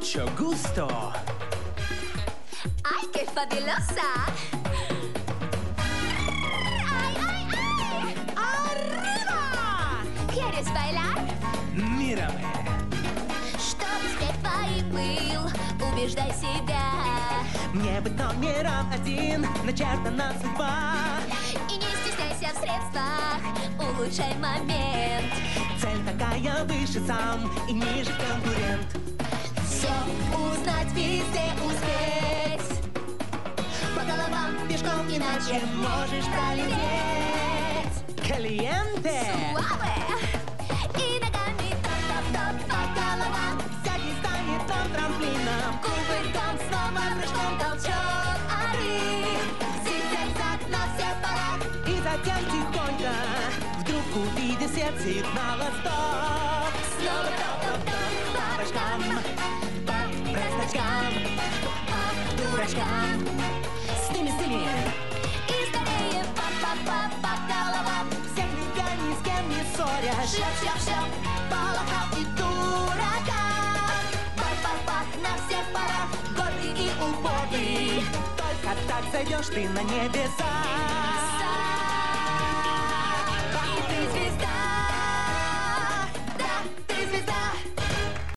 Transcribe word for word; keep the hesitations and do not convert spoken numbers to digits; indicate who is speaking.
Speaker 1: mucho gusto.
Speaker 2: ¡Ay, qué fabulosa! ¡Ay, ay, ay! ¡Arriba! ¿Quieres bailar?
Speaker 1: Mírame.
Speaker 2: Чтобы снять твои пыл, убеждай себя.
Speaker 1: Мне быть номером один, начертана судьба.
Speaker 2: И не стесняйся в средствах, улучшай момент.
Speaker 1: Цель такая выше сам и ниже конкурент.
Speaker 2: Все узнать, везде успеть. По головам пешком, иначе можешь пролететь.
Speaker 1: Калиенте!
Speaker 2: Суаве! И ногами топ-топ-топ по головам.
Speaker 1: Всякий станет там трамплином.
Speaker 2: Кувырком, снова прыжком, толчок, ори. Зиг-заг на всех парах.
Speaker 1: И затем тихонько вдруг увидя сердце сигнала стоп.
Speaker 2: Снова топ-топ-топ по рожкам, по простачкам, по дурачкам.
Speaker 1: С ними, с ними.
Speaker 2: И скорее па-па-па по головам.
Speaker 1: Всех тебя ни с кем не ссорят.
Speaker 2: Шлеп-шлеп-шлеп по лохам и дуракам. Па-па-па на всех парах, гордый и упорный.
Speaker 1: Только так зайдешь ты на небеса.